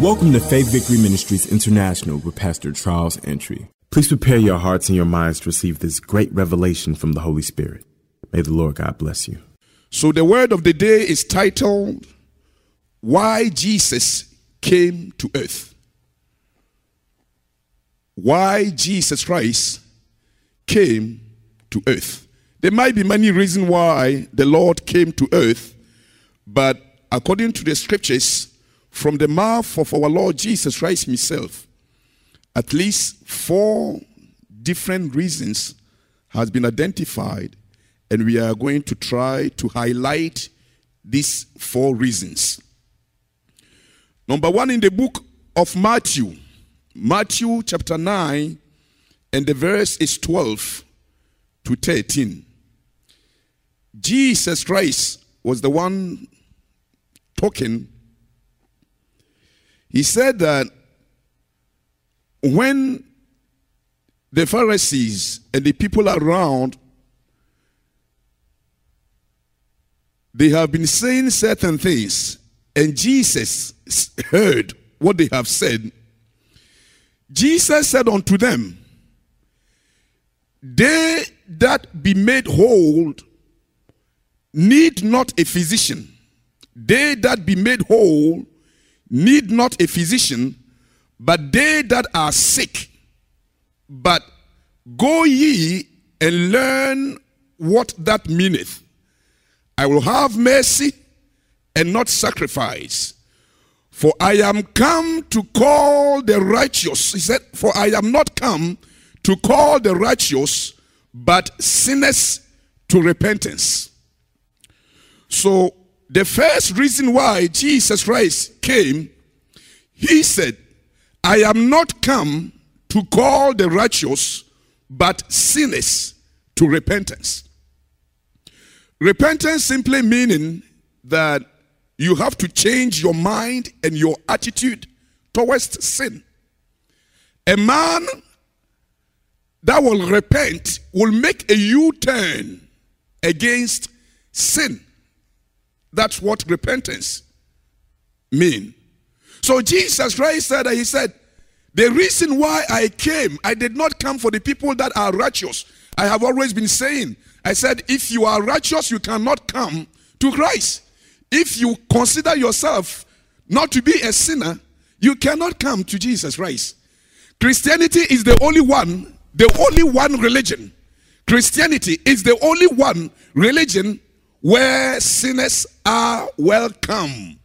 Welcome to Faith Victory Ministries International with Pastor Charles Entry. Please prepare your hearts and your minds to receive this great revelation from the Holy Spirit. May the Lord God bless you. So the word of the day is titled, Why Jesus Came to Earth. Why Jesus Christ came to earth. There might be many reasons why the Lord came to earth, but according to the scriptures, from the mouth of our Lord Jesus Christ himself, at least 4 different reasons has been identified, and we are going to try to highlight these 4 reasons. Number 1, in the book of Matthew chapter 9, and the verse is 12 to 13. Jesus Christ was the one talking. He said that when the Pharisees and the people around, they have been saying certain things, and Jesus heard what they have said, Jesus said unto them, they that be made whole need not a physician. They that be made whole need not a physician, but they that are sick. But go ye and learn what that meaneth. I will have mercy and not sacrifice. For I am come to call the righteous. He said, for I am not come to call the righteous, but sinners to repentance. So the first reason why Jesus Christ came, he said, I am not come to call the righteous, but sinners to repentance. Repentance simply meaning that you have to change your mind and your attitude towards sin. A man that will repent will make a U-turn against sin. That's what repentance means. So Jesus Christ said, he said, the reason why I came, I did not come for the people that are righteous. I have always been saying, I said, if you are righteous, you cannot come to Christ. If you consider yourself not to be a sinner, you cannot come to Jesus Christ. Christianity is the only one religion. Christianity is the only one religion where sinners are welcome.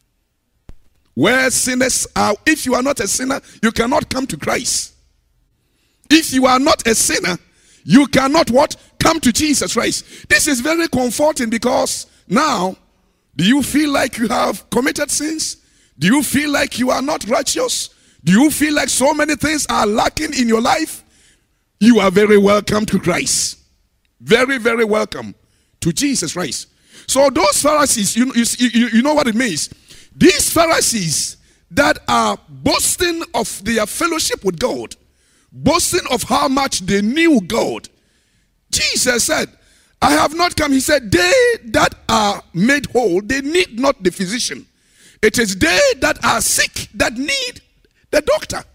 Where sinners are, if you are not a sinner, you cannot come to Christ. If you are not a sinner, you cannot what? Come to Jesus Christ. This is very comforting because now, do you feel like you have committed sins? Do you feel like you are not righteous? Do you feel like so many things are lacking in your life? You are very welcome to Christ. Very, very welcome to Jesus Christ. So those Pharisees, you know what it means. These Pharisees that are boasting of their fellowship with God, boasting of how much they knew God, Jesus said, I have not come. He said, they that are made whole, they need not the physician. It is they that are sick that need the doctor.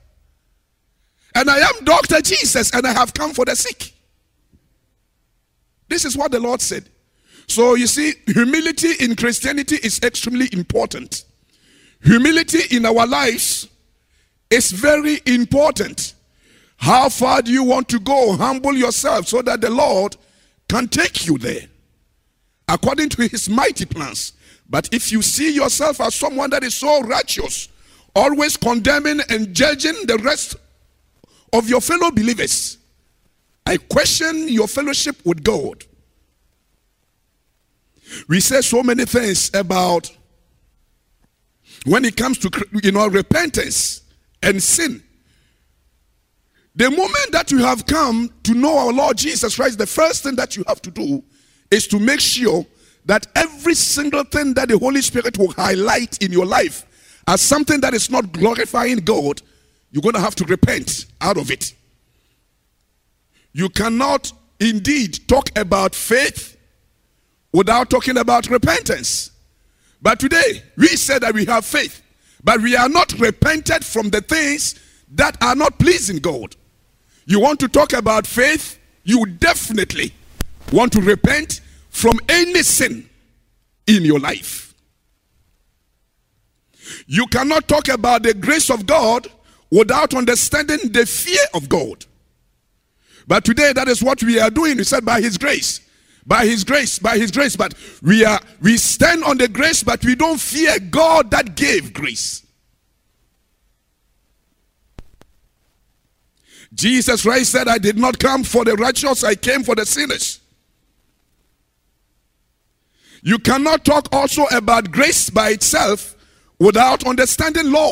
And I am Dr. Jesus, and I have come for the sick. This is what the Lord said. So you see, humility in Christianity is extremely important. Humility in our lives is very important. How far do you want to go? Humble yourself so that the Lord can take you there according to his mighty plans. But if you see yourself as someone that is so righteous, always condemning and judging the rest of your fellow believers, I question your fellowship with God. We say so many things about when it comes to repentance and sin. The moment that you have come to know our Lord Jesus Christ, the first thing that you have to do is to make sure that every single thing that the Holy Spirit will highlight in your life as something that is not glorifying God, you're going to have to repent out of it. You cannot indeed talk about faith without talking about repentance. But today, we say that we have faith. But we are not repented from the things that are not pleasing God. You want to talk about faith, you definitely want to repent from any sin in your life. You cannot talk about the grace of God without understanding the fear of God. But today, that is what we are doing. We said by his grace, by his grace, by his grace. But we stand on the grace, but we don't fear God that gave grace. Jesus Christ said, I did not come for the righteous, I came for the sinners. You cannot talk also about grace by itself without understanding law.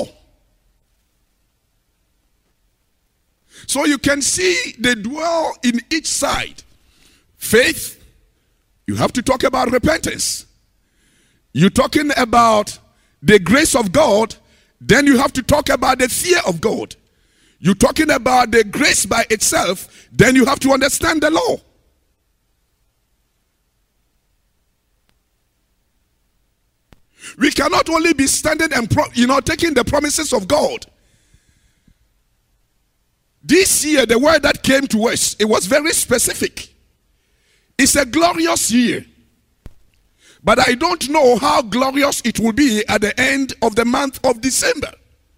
So you can see they dwell in each side. Faith, you have to talk about repentance. You're talking about the grace of God, then you have to talk about the fear of God. You're talking about the grace by itself, then you have to understand the law. We cannot only be standing and taking the promises of God. This year, the word that came to us, it was very specific. It's a glorious year. But I don't know how glorious it will be at the end of the month of December.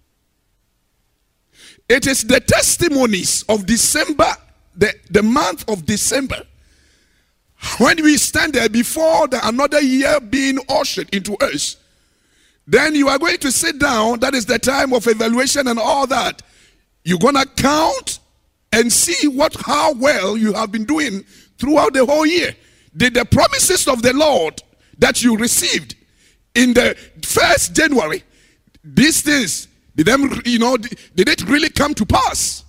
It is the testimonies of December, the month of December. When we stand there before another year being ushered into us, then you are going to sit down. That is the time of evaluation and all that. You're going to count and see how well you have been doing throughout the whole year. Did the promises of the Lord that you received in the 1st January, these things, did it really come to pass?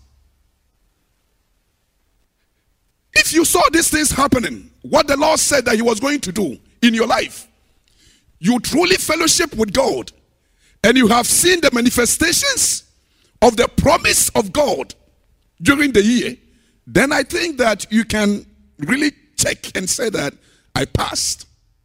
If you saw these things happening, what the Lord said that he was going to do in your life, you truly fellowship with God, and you have seen the manifestations of the promise of God during the year, then I think that you can really check and say that I passed.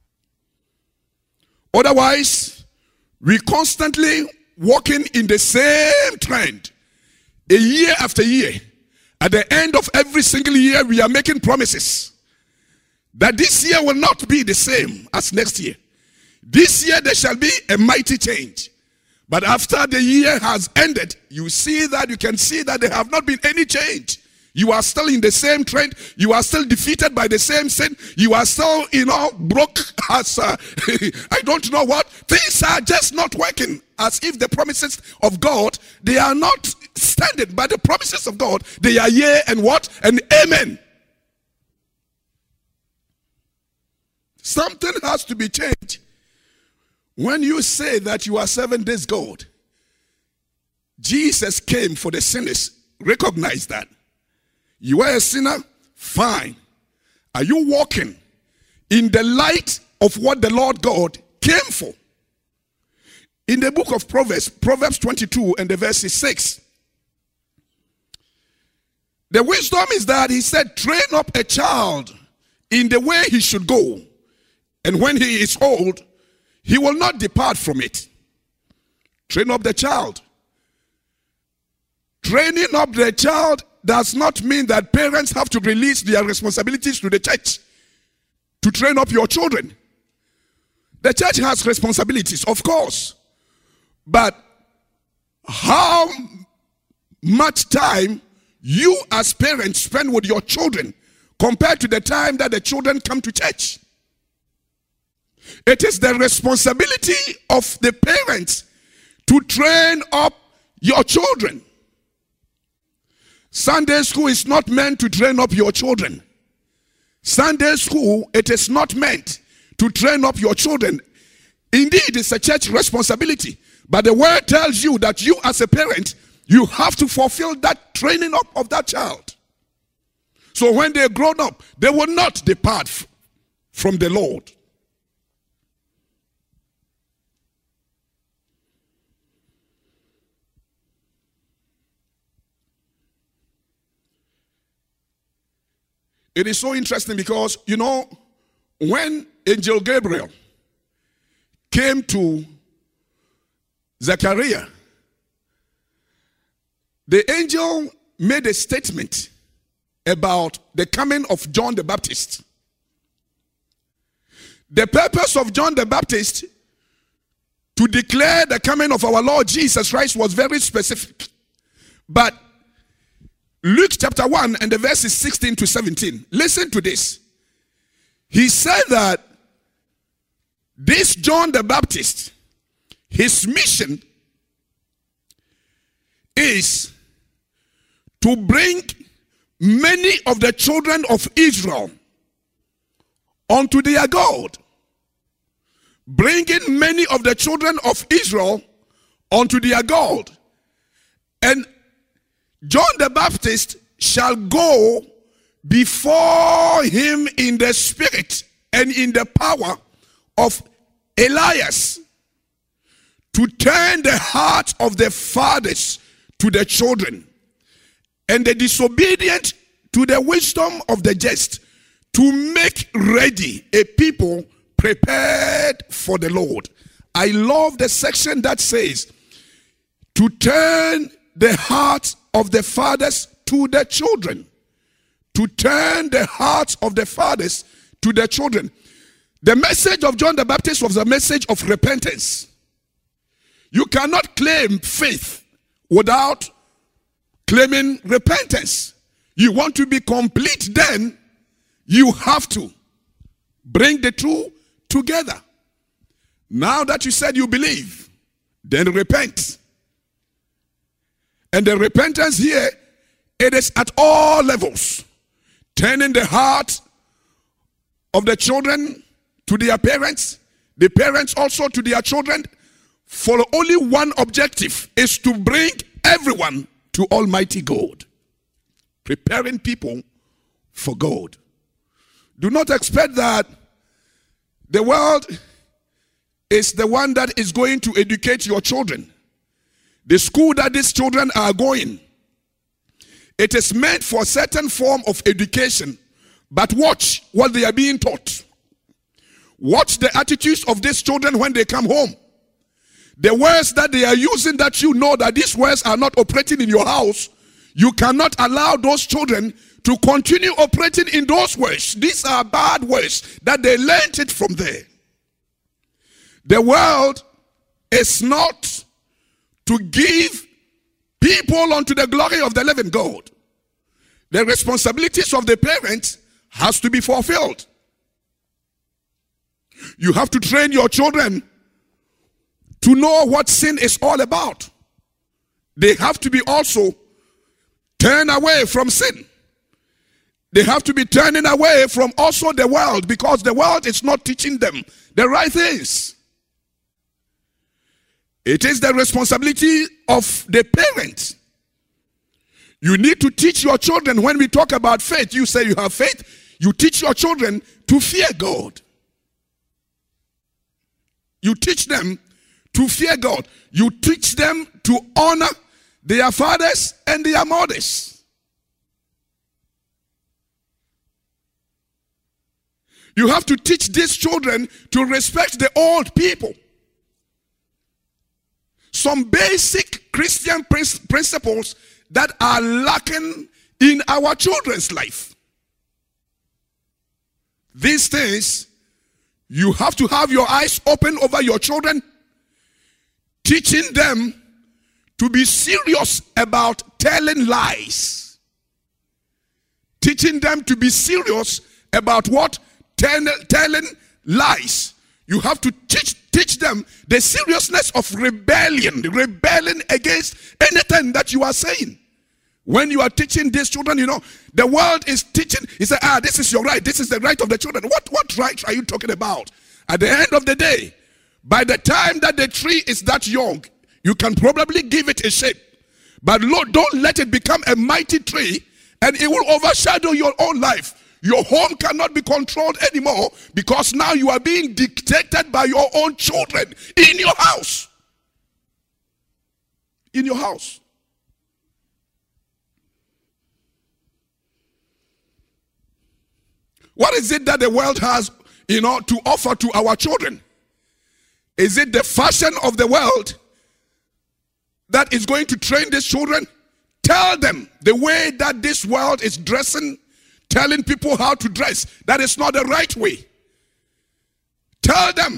Otherwise, we constantly walking in the same trend, a year after year. At the end of every single year, we are making promises that this year will not be the same as next year. This year there shall be a mighty change. But after the year has ended, you can see that there have not been any change. You are still in the same trend. You are still defeated by the same sin. You are still, broke as, I don't know what. Things are just not working, as if the promises of God, they are not standing. But the promises of God, they are yea and what? And amen. Something has to be changed. When you say that you are 7 days God, Jesus came for the sinners. Recognize that. You are a sinner? Fine. Are you walking in the light of what the Lord God came for? In the book of Proverbs 22 and the verse 6, the wisdom is that he said, train up a child in the way he should go, and when he is old, he will not depart from it. Train up the child. Training up the child does not mean that parents have to release their responsibilities to the church to train up your children. The church has responsibilities, of course. But how much time you as parents spend with your children compared to the time that the children come to church? It is the responsibility of the parents to train up your children. Sunday school is not meant to train up your children. Sunday school, it is not meant to train up your children. Indeed, it's a church responsibility. But the word tells you that you as a parent, you have to fulfill that training up of that child. So when they're grown up, they will not depart from the Lord. It is so interesting because, when Angel Gabriel came to Zechariah, the angel made a statement about the coming of John the Baptist. The purpose of John the Baptist to declare the coming of our Lord Jesus Christ was very specific. But Luke chapter 1 and the verses 16 to 17. Listen to this. He said that this John the Baptist, his mission is to bring many of the children of Israel unto their God. Bringing many of the children of Israel unto their God. And John the Baptist shall go before him in the spirit and in the power of Elias, to turn the heart of the fathers to the children, and the disobedient to the wisdom of the just, to make ready a people prepared for the Lord. I love the section that says, to turn the heart of the fathers to the children. To turn the hearts of the fathers to the children. The message of John the Baptist was a message of repentance. You cannot claim faith without claiming repentance. You want to be complete, then you have to bring the two together. Now that you said you believe, then repent. And the repentance here, it is at all levels. Turning the heart of the children to their parents, the parents also to their children, for only one objective, is to bring everyone to Almighty God. Preparing people for God. Do not expect that the world is the one that is going to educate your children. The school that these children are going, it is meant for a certain form of education. But watch what they are being taught. Watch the attitudes of these children when they come home. The words that they are using, that you know that these words are not operating in your house, you cannot allow those children to continue operating in those words. These are bad words that they learned it from there. The world is not to give people unto the glory of the living God. The responsibilities of the parents has to be fulfilled. You have to train your children to know what sin is all about. They have to be also turned away from sin. They have to be turning away from also the world, because the world is not teaching them the right things. It is the responsibility of the parent. You need to teach your children. When we talk about faith, you say you have faith, you teach your children to fear God. You teach them to fear God. You teach them to honor their fathers and their mothers. You have to teach these children to respect the old people. Some basic Christian principles that are lacking in our children's life. These things, you have to have your eyes open over your children, teaching them to be serious about telling lies. Teaching them to be serious about what? Telling lies. You have to teach them the seriousness of rebelling against anything that you are saying. When you are teaching these children, you know, the world is teaching. He said, this is your right. This is the right of the children. What right are you talking about? At the end of the day, by the time that the tree is that young, you can probably give it a shape. But Lord, don't let it become a mighty tree and it will overshadow your own life. Your home cannot be controlled anymore, because now you are being dictated by your own children in your house. In your house. What is it that the world has, to offer to our children? Is it the fashion of the world that is going to train these children, tell them the way that this world is dressing, telling people how to dress, that is not the right way. Tell them.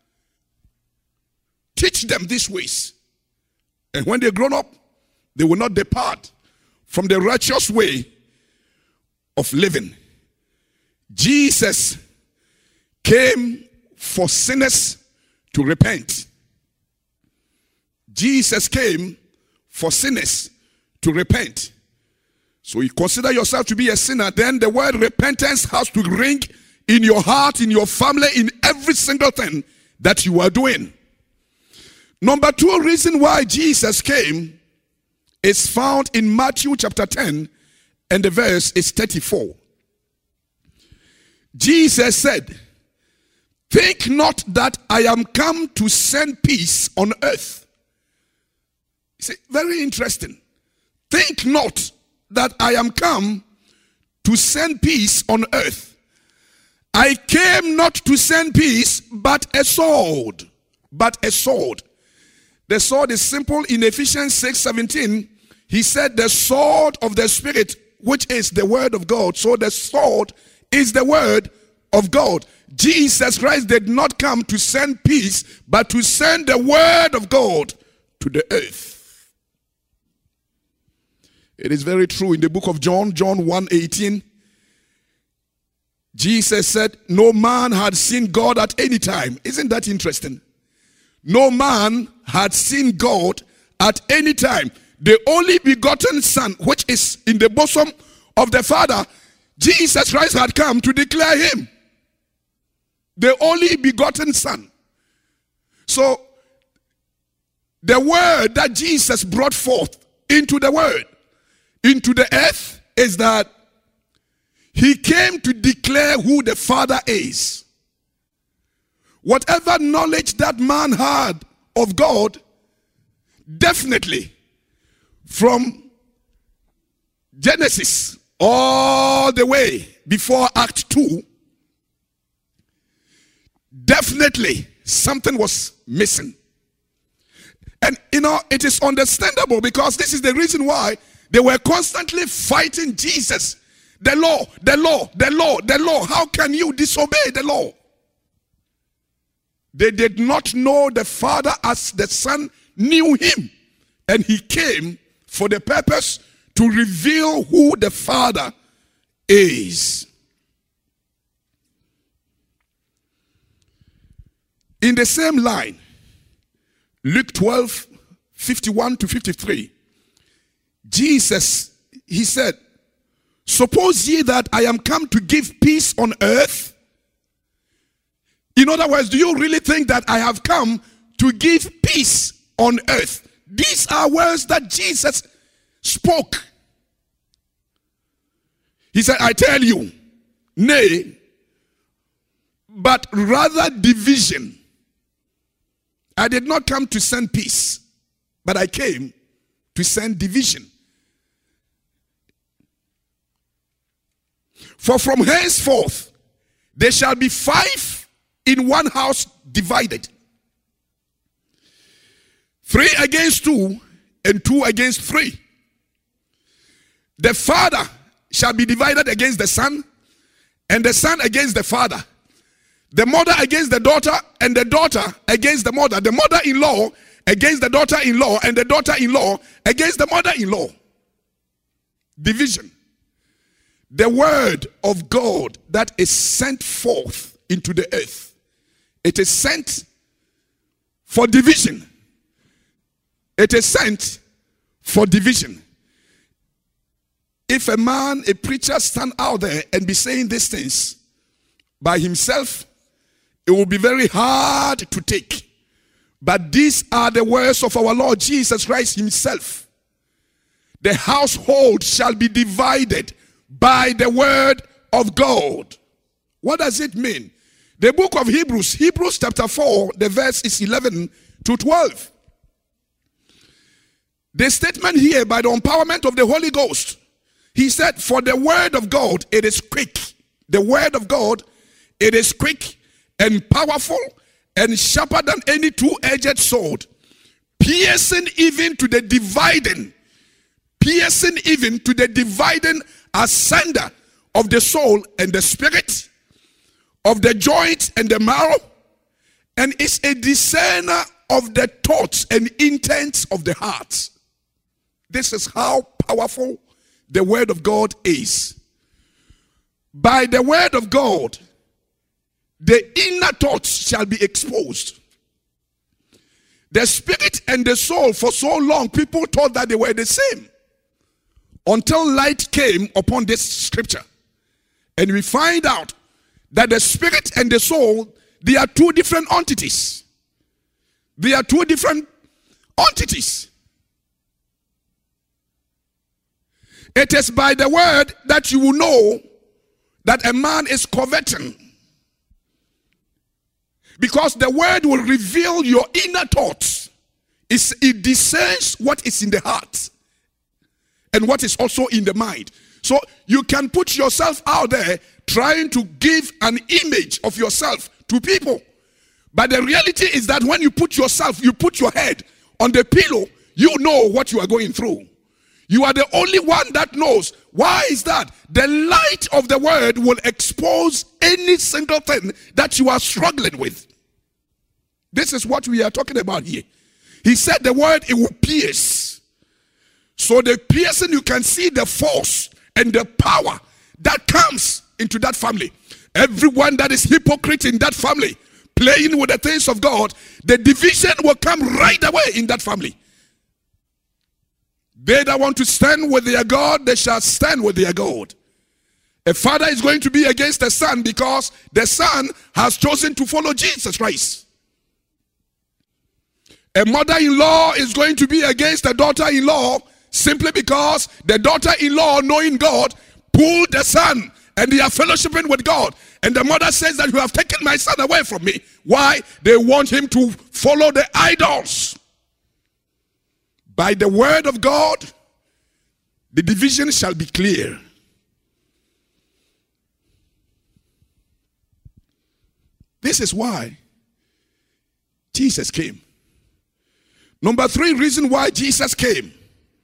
Teach them these ways. And when they're grown up, they will not depart from the righteous way of living. Jesus came for sinners to repent. Jesus came for sinners to repent. So you consider yourself to be a sinner, then the word repentance has to ring in your heart, in your family, in every single thing that you are doing. Number 2 reason why Jesus came is found in Matthew chapter 10, and the verse is 34. Jesus said, "Think not that I am come to send peace on earth." See, very interesting. Think not that I am come to send peace on earth. I came not to send peace, but a sword. But a sword. The sword is simple. In Ephesians 6:17, he said the sword of the Spirit, which is the word of God. So the sword is the word of God. Jesus Christ did not come to send peace, but to send the word of God to the earth. It is very true in the book of John 1:18. Jesus said, no man had seen God at any time. Isn't that interesting? No man had seen God at any time. The only begotten Son, which is in the bosom of the Father, Jesus Christ had come to declare him. The only begotten Son. So, the word that Jesus brought forth into the world, into the earth, is that he came to declare who the Father is. Whatever knowledge that man had of God, definitely from Genesis all the way before Act 2, definitely something was missing. And it is understandable, because this is the reason why they were constantly fighting Jesus. The law, the law, the law, the law. How can you disobey the law? They did not know the Father as the Son knew him. And he came for the purpose to reveal who the Father is. In the same line, Luke 12:51-53, Jesus, he said, suppose ye that I am come to give peace on earth? In other words, do you really think that I have come to give peace on earth? These are words that Jesus spoke. He said, I tell you, nay, but rather division. I did not come to send peace, but I came to send division. For from henceforth there shall be 5 in one house divided, 3 against 2, and 2 against 3. The father shall be divided against the son, and the son against the father. The mother against the daughter, and the daughter against the mother. The mother-in-law against the daughter-in-law, and the daughter-in-law against the mother-in-law. Division. The word of God that is sent forth into the earth, it is sent for division. It is sent for division. If a man, a preacher, stand out there and be saying these things by himself, it will be very hard to take. But these are the words of our Lord Jesus Christ himself. The household shall be divided by the word of God. What does it mean? The book of Hebrews chapter 4, the verse is 11-12. The statement here, by the empowerment of the Holy Ghost, he said, for the word of God, it is quick. The word of God, it is quick and powerful and sharper than any two-edged sword, piercing even to the dividing asunder of the soul and the spirit, of the joint and the marrow, and is a discerner of the thoughts and intents of the heart. This is how powerful the word of God is. By the word of God, the inner thoughts shall be exposed. The spirit and the soul, for so long, people thought that they were the same. Until light came upon this scripture. And we find out that the spirit and the soul, they are two different entities. They are two different entities. It is by the word that you will know that a man is coveting. Because the word will reveal your inner thoughts. It discerns what is in the heart and what is also in the mind. So you can put yourself out there trying to give an image of yourself to people. But the reality is that when you put your head on the pillow, you know what you are going through. You are the only one that knows. Why is that? The light of the word will expose any single thing that you are struggling with. This is what we are talking about here. He said the word, it will pierce. So the piercing, you can see the force and the power that comes into that family. Everyone that is hypocrite in that family, playing with the things of God, the division will come right away in that family. They that want to stand with their God, they shall stand with their God. A father is going to be against the son because the son has chosen to follow Jesus Christ. A mother-in-law is going to be against the daughter-in-law simply because the daughter-in-law, knowing God, pulled the son and they are fellowshipping with God. And the mother says that you have taken my son away from me. Why? They want him to follow the idols. By the word of God, the division shall be clear. This is why Jesus came. Number 3 reason why Jesus came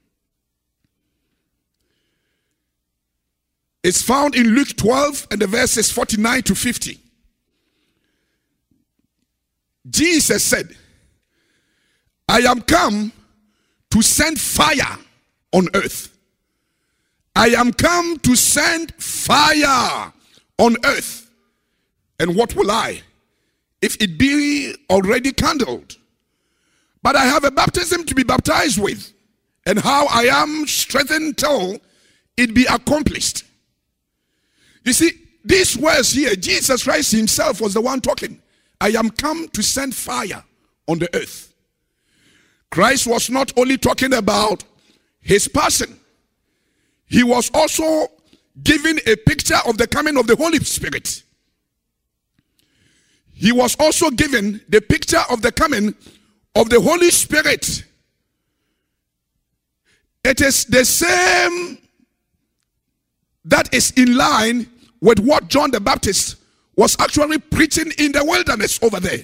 is found in Luke 12 and the verses 49 to 50. Jesus said, I am come to send fire on earth. I am come to send fire on earth. And what will I, if it be already kindled? But I have a baptism to be baptized with, and how I am strengthened till it be accomplished. You see, these words here, Jesus Christ himself was the one talking. I am come to send fire on the earth. Christ was not only talking about his person, he was also giving a picture of the coming of the Holy Spirit. He was also giving the picture of the coming of the Holy Spirit. It is the same that is in line with what John the Baptist was actually preaching in the wilderness over there.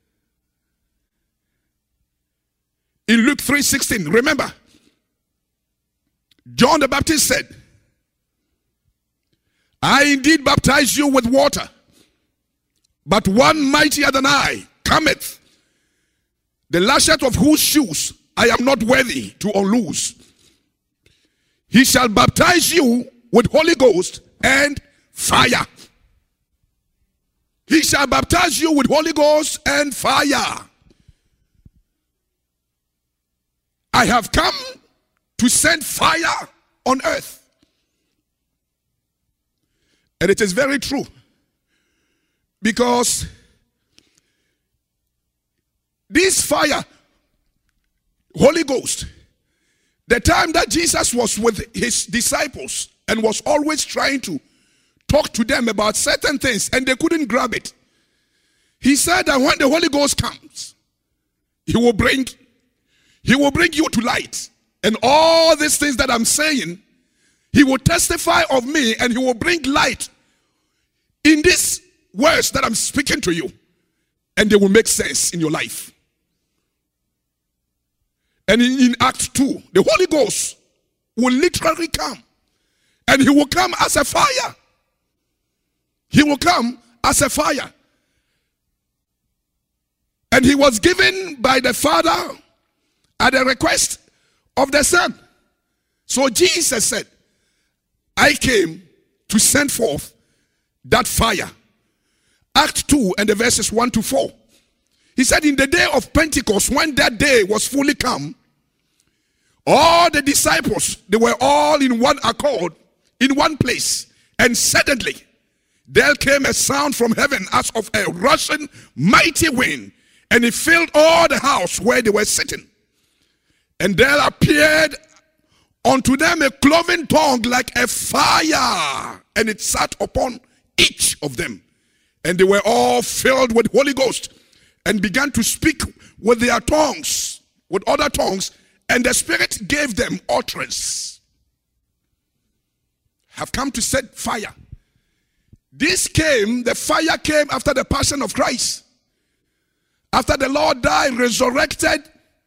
In Luke 3:16, remember, John the Baptist said, I indeed baptize you with water, but one mightier than I cometh, the latchet of whose shoes I am not worthy to unloose. He shall baptize you with Holy Ghost and fire. He shall baptize you with Holy Ghost and fire. I have come to send fire on earth. And it is very true. Because this fire, Holy Ghost, the time that Jesus was with his disciples and was always trying to talk to them about certain things and they couldn't grab it. He said that when the Holy Ghost comes, he will bring you to light. And all these things that I'm saying, he will testify of me and he will bring light in these words that I'm speaking to you. And they will make sense in your life. And in Acts 2, the Holy Ghost will literally come. And he will come as a fire. He will come as a fire. And he was given by the Father at the request of the Son. So Jesus said, I came to send forth that fire. Act 2 and the verses 1 to 4. He said, in the day of Pentecost, when that day was fully come, all the disciples, they were all in one accord, in one place. And suddenly, there came a sound from heaven as of a rushing mighty wind, and it filled all the house where they were sitting. And there appeared unto them a cloven tongue like a fire, and it sat upon each of them. And they were all filled with Holy Ghost, and began to speak with their tongues, with other tongues, and the Spirit gave them utterance. Have come to set fire. The fire came after the passion of Christ. After the Lord died, resurrected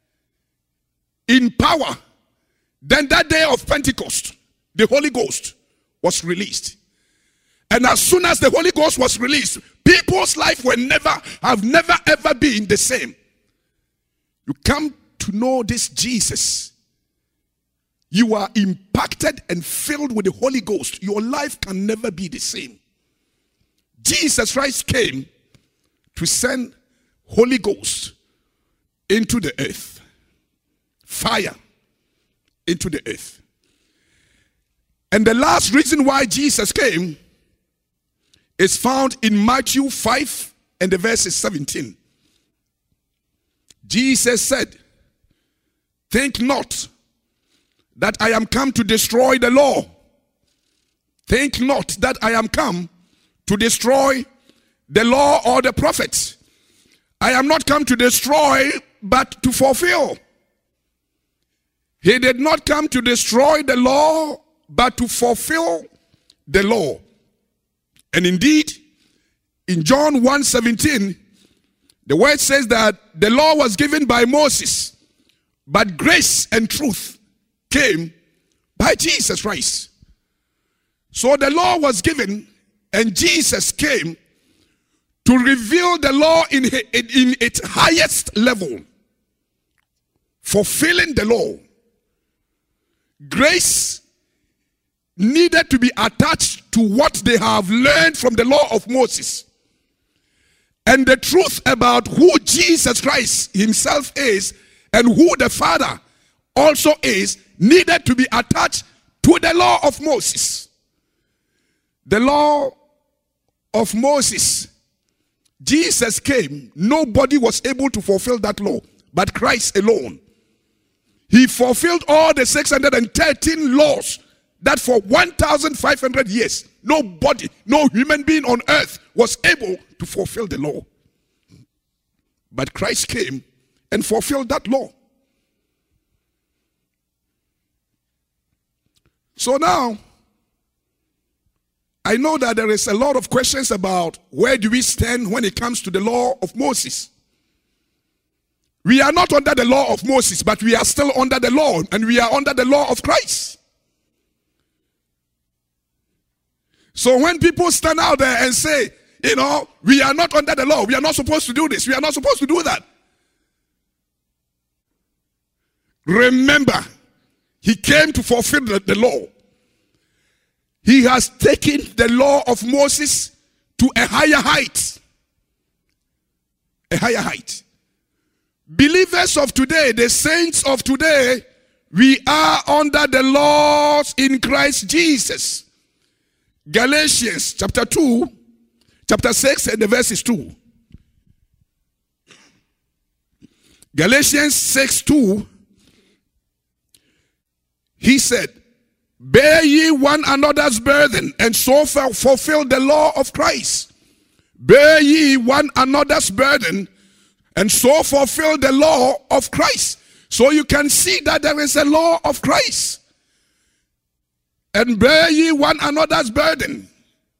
in power, then that day of Pentecost, the Holy Ghost was released. And as soon as the Holy Ghost was released, people's life have never ever been the same. You come to know this Jesus. You are impacted and filled with the Holy Ghost. Your life can never be the same. Jesus Christ came to send Holy Ghost into the earth. Fire into the earth. And the last reason why Jesus came is found in Matthew 5 and the verses 17. Jesus said, think not that I am come to destroy the law. Think not that I am come to destroy the law or the prophets. I am not come to destroy, but to fulfill. He did not come to destroy the law, but to fulfill the law. And indeed, in John 1:17, the word says that the law was given by Moses, but grace and truth came by Jesus Christ. So the law was given, and Jesus came to reveal the law in its highest level, fulfilling the law. Grace needed to be attached to what they have learned from the law of Moses. And the truth about who Jesus Christ himself is and who the Father also is needed to be attached to the law of Moses. The law of Moses, Jesus came, nobody was able to fulfill that law but Christ alone. He fulfilled all the 613 laws that for 1,500 years, nobody, no human being on earth was able to fulfill the law. But Christ came and fulfilled that law. So now, I know that there is a lot of questions about where do we stand when it comes to the law of Moses. We are not under the law of Moses, but we are still under the law, and we are under the law of Christ. So when people stand out there and say, you know, we are not under the law, we are not supposed to do this, we are not supposed to do that. Remember, he came to fulfill the law. He has taken the law of Moses to a higher height. A higher height. Believers of today, the saints of today, we are under the laws in Christ Jesus. Galatians chapter 2, chapter 6 and the verses 2. Galatians 6:2. He said, bear ye one another's burden, and so fulfill the law of Christ. Bear ye one another's burden, and so fulfill the law of Christ. So you can see that there is a law of Christ. And bear ye one another's burden.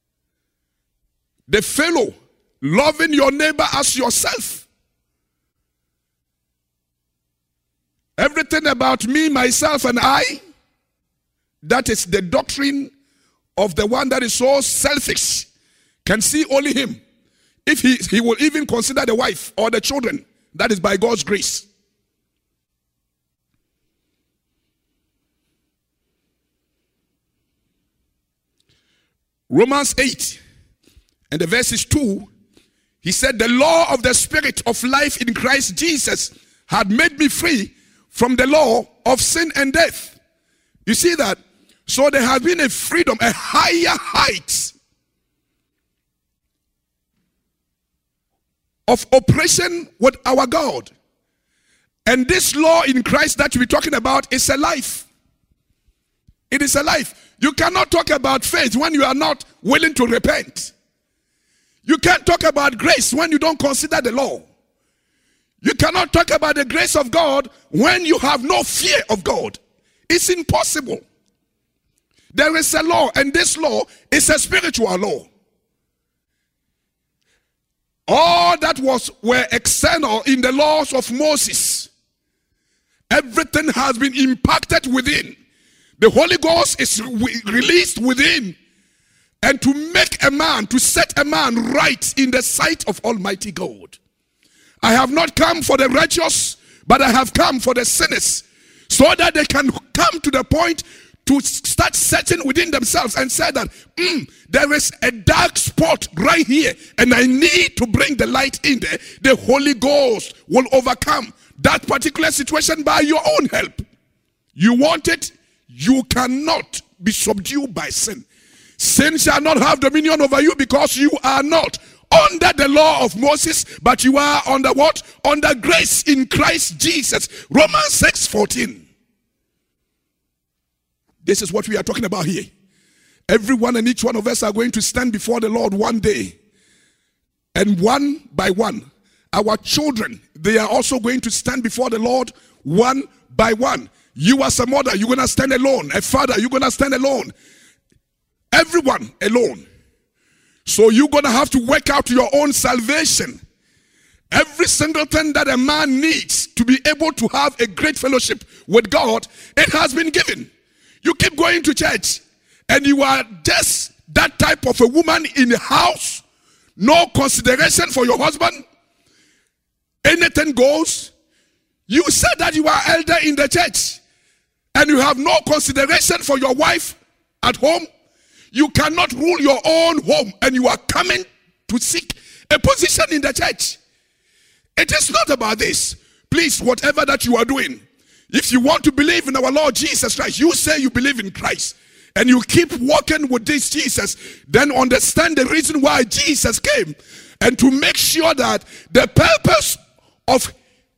The fellow, loving your neighbor as yourself. Everything about me, myself, and I, that is the doctrine of the one that is so selfish, can see only him. If he will even consider the wife or the children, that is by God's grace. Romans 8 and the verses 2, he said, the law of the Spirit of life in Christ Jesus had made me free from the law of sin and death. You see that? So there has been a freedom, a higher height of operation with our God. And this law in Christ that we're talking about is a life. It is a life. You cannot talk about faith when you are not willing to repent. You can't talk about grace when you don't consider the law. You cannot talk about the grace of God when you have no fear of God. It's impossible. There is a law, and this law is a spiritual law. All that were external in the laws of Moses, everything has been impacted within. The Holy Ghost is released within, and to make a man, to set a man right in the sight of Almighty God. I have not come for the righteous, but I have come for the sinners, so that they can come to the point to start searching within themselves and say that there is a dark spot right here, and I need to bring the light in there. The Holy Ghost will overcome that particular situation by your own help. You want it? You cannot be subdued by sin. Sin shall not have dominion over you, because you are not under the law of Moses, but you are under what? Under grace in Christ Jesus. Romans 6:14. This is what we are talking about here. Everyone and each one of us are going to stand before the Lord one day. And one by one, our children, they are also going to stand before the Lord one by one. You as a mother, you're going to stand alone. A father, you're going to stand alone. Everyone alone. So you're going to have to work out your own salvation. Every single thing that a man needs to be able to have a great fellowship with God, it has been given. You keep going to church, and you are just that type of a woman in the house. No consideration for your husband. Anything goes. You said that you are elder in the church, and you have no consideration for your wife at home. You cannot rule your own home, and you are coming to seek a position in the church. It is not about this. Please, whatever that you are doing, if you want to believe in our Lord Jesus Christ, you say you believe in Christ, and you keep walking with this Jesus, then understand the reason why Jesus came, and to make sure that the purpose of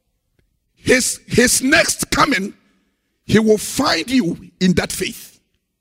his next coming, he will find you in that faith.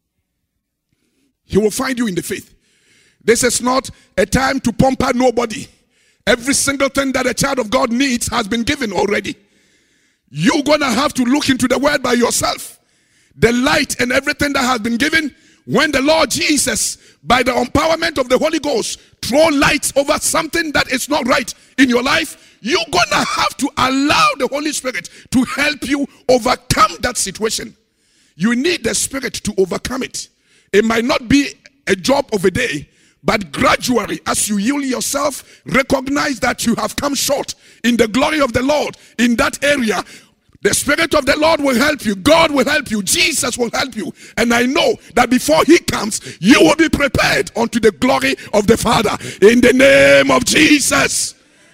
He will find you in the faith. This is not a time to pamper nobody. Every single thing that a child of God needs has been given already. You're going to have to look into the word by yourself. The light and everything that has been given, when the Lord Jesus, by the empowerment of the Holy Ghost, throw light over something that is not right in your life, you're going to have to allow the Holy Spirit to help you overcome that situation. You need the Spirit to overcome it. It might not be a job of a day, but gradually, as you yield yourself, recognize that you have come short in the glory of the Lord in that area. The Spirit of the Lord will help you. God will help you. Jesus will help you. And I know that before he comes, you will be prepared unto the glory of the Father. In the name of Jesus.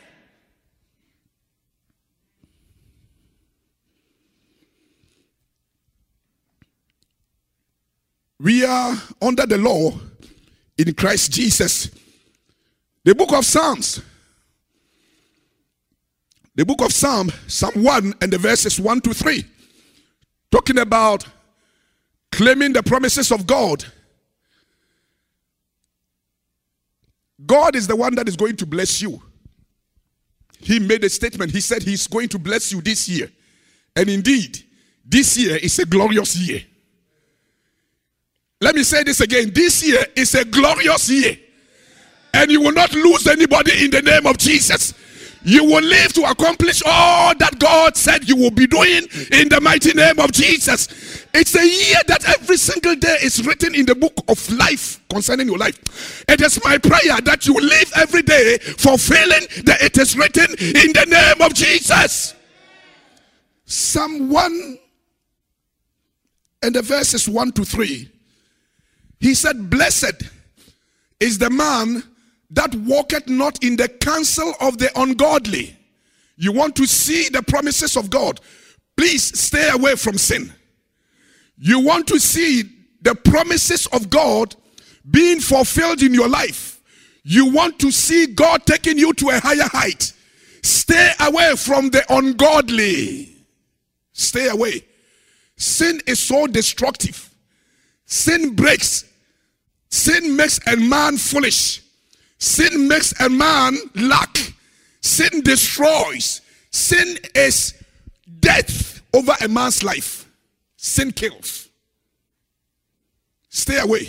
We are under the law in Christ Jesus. The book of Psalms. The book of Psalm 1 and the verses 1 to 3. Talking about claiming the promises of God. God is the one that is going to bless you. He made a statement. He said he's going to bless you this year. And indeed, this year is a glorious year. Let me say this again. This year is a glorious year. And you will not lose anybody in the name of Jesus. You will live to accomplish all that God said you will be doing in the mighty name of Jesus. It's a year that every single day is written in the book of life concerning your life. It is my prayer that you will live every day fulfilling that it is written in the name of Jesus. Psalm 1 and the verses 1 to 3. He said, blessed is the man that walketh not in the counsel of the ungodly. You want to see the promises of God? Please stay away from sin. You want to see the promises of God being fulfilled in your life? You want to see God taking you to a higher height? Stay away from the ungodly. Stay away. Sin is so destructive. Sin breaks. Sin makes a man foolish. Sin makes a man lack. Sin destroys. Sin is death over a man's life. Sin kills. Stay away.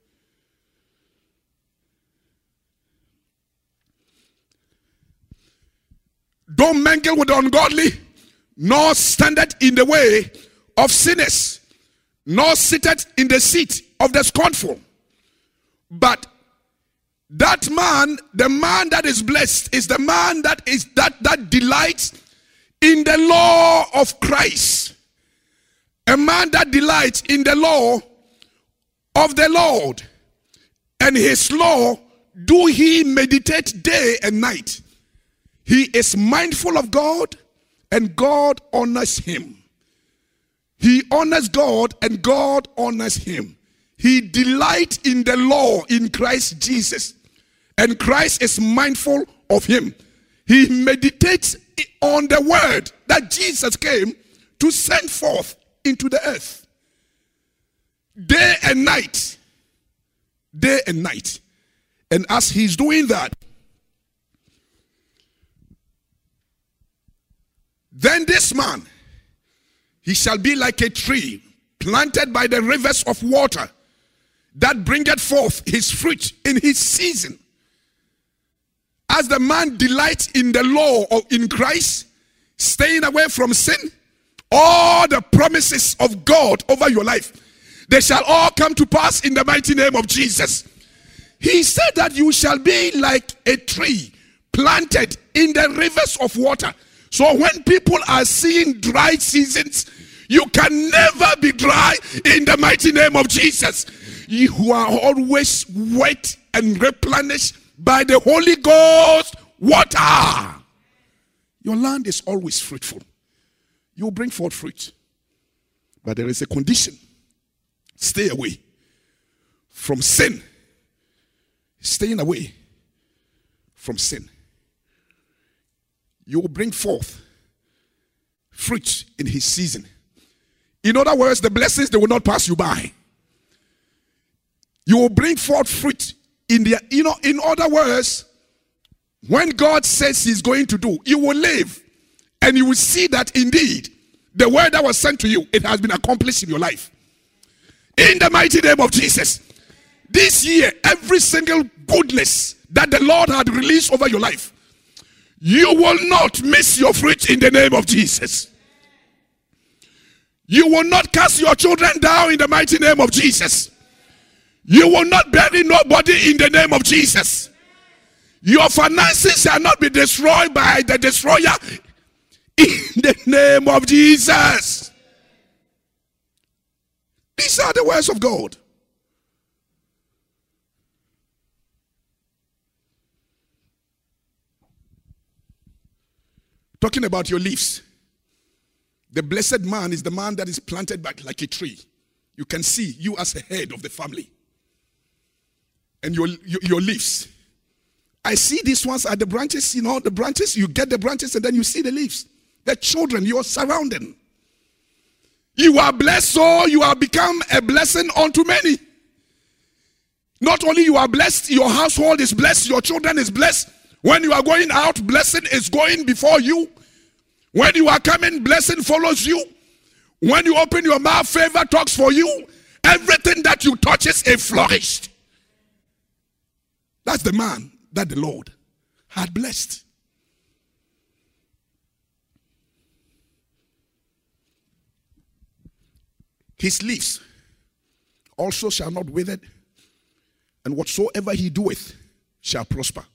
Don't mingle with the ungodly, nor standeth in the way of sinners, nor sitteth in the seat of the scornful. But that man, the man that is blessed, is the man that delights in the law of Christ. A man that delights in the law of the Lord, and his law do he meditate day and night. He is mindful of God, and God honors him. He honors God, and God honors him. He delights in the law in Christ Jesus, and Christ is mindful of him. He meditates on the word that Jesus came to send forth into the earth. Day and night. Day and night. And as he's doing that, then this man, he shall be like a tree planted by the rivers of water, that bringeth forth his fruit in his season. As the man delights in the law of in Christ, staying away from sin, all the promises of God over your life, they shall all come to pass in the mighty name of Jesus. He said that you shall be like a tree planted in the rivers of water. So when people are seeing dry seasons, you can never be dry in the mighty name of Jesus. You are always wet and replenished by the Holy Ghost water. Your land is always fruitful. You will bring forth fruit. But there is a condition. Stay away from sin. Staying away from sin. You will bring forth fruit in his season. In other words, the blessings, they will not pass you by. You will bring forth fruit in the, in other words, when God says he's going to do, you will live and you will see that indeed the word that was sent to you, it has been accomplished in your life. In the mighty name of Jesus. This year, every single goodness that the Lord had released over your life, you will not miss your fruit in the name of Jesus. You will not cast your children down in the mighty name of Jesus. You will not bury nobody in the name of Jesus. Your finances shall not be destroyed by the destroyer in the name of Jesus. These are the words of God. Talking about your leaves. The blessed man is the man that is planted back like a tree. You can see you as a head of the family. And your leaves. I see these ones are the branches, the branches, you get the branches and then you see the leaves. The children, you are surrounding. You are blessed, so you have become a blessing unto many. Not only you are blessed, your household is blessed, your children is blessed. When you are going out, blessing is going before you. When you are coming, blessing follows you. When you open your mouth, favor talks for you. Everything that you touch is flourished. That's the man that the Lord had blessed. his leaves also shall not wither, and whatsoever he doeth shall prosper.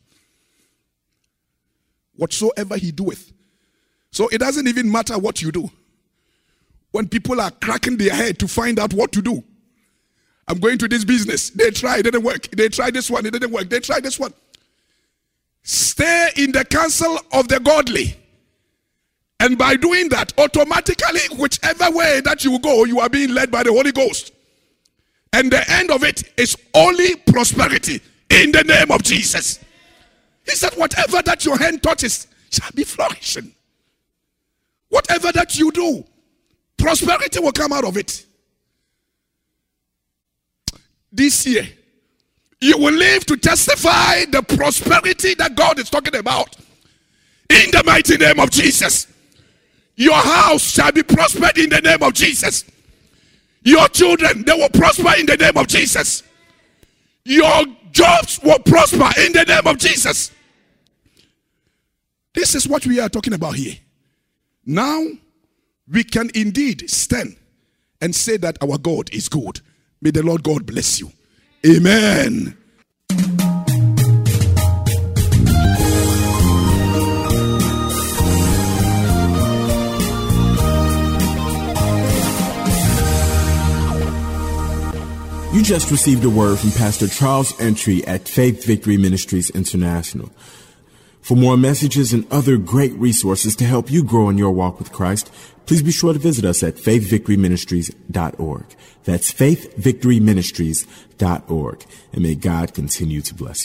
Whatsoever he doeth. So it doesn't even matter what you do. When people are cracking their head to find out what to do. I'm going to this business. They try, it didn't work. They tried this one, it didn't work. They tried this one. Stay in the counsel of the godly. And by doing that, automatically, whichever way that you go, you are being led by the Holy Ghost. And the end of it is only prosperity in the name of Jesus. He said, whatever that your hand touches shall be flourishing. Whatever that you do, prosperity will come out of it. This year, you will live to testify the prosperity that God is talking about. In the mighty name of Jesus. Your house shall be prospered in the name of Jesus. Your children, they will prosper in the name of Jesus. Your jobs will prosper in the name of Jesus. This is what we are talking about here. Now, we can indeed stand and say that our God is good. May the Lord God bless you. Amen. You just received a word from Pastor Charles Entry at Faith Victory Ministries International. For more messages and other great resources to help you grow in your walk with Christ, please be sure to visit us at faithvictoryministries.org. That's faithvictoryministries.org. And may God continue to bless you.